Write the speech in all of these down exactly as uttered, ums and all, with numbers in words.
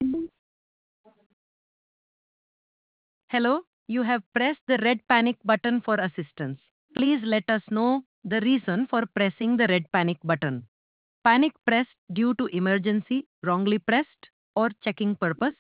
Hello, you have pressed the red panic button for assistance. Please let us know the reason for pressing the red panic button. Panic pressed due to emergency, wrongly pressed, or checking purpose.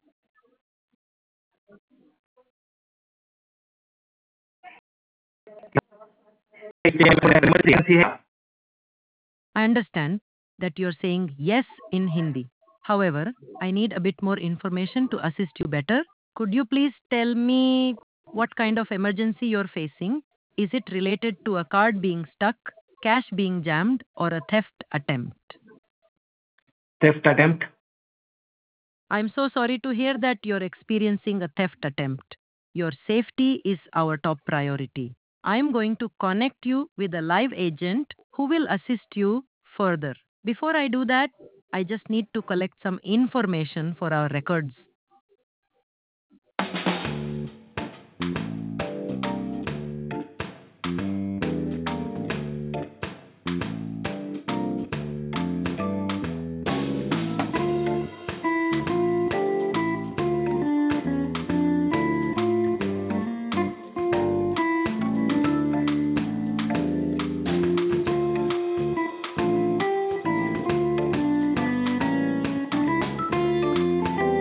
I understand that you're saying yes in Hindi. However, I need a bit more information to assist you better. Could you please tell me what kind of emergency you're facing? Is it related to a card being stuck, cash being jammed, or a theft attempt? Theft attempt. I'm so sorry to hear that you're experiencing a theft attempt. Your safety is our top priority. I'm going to connect you with a live agent who will assist you further. Before I do that, I just need to collect some information for our records.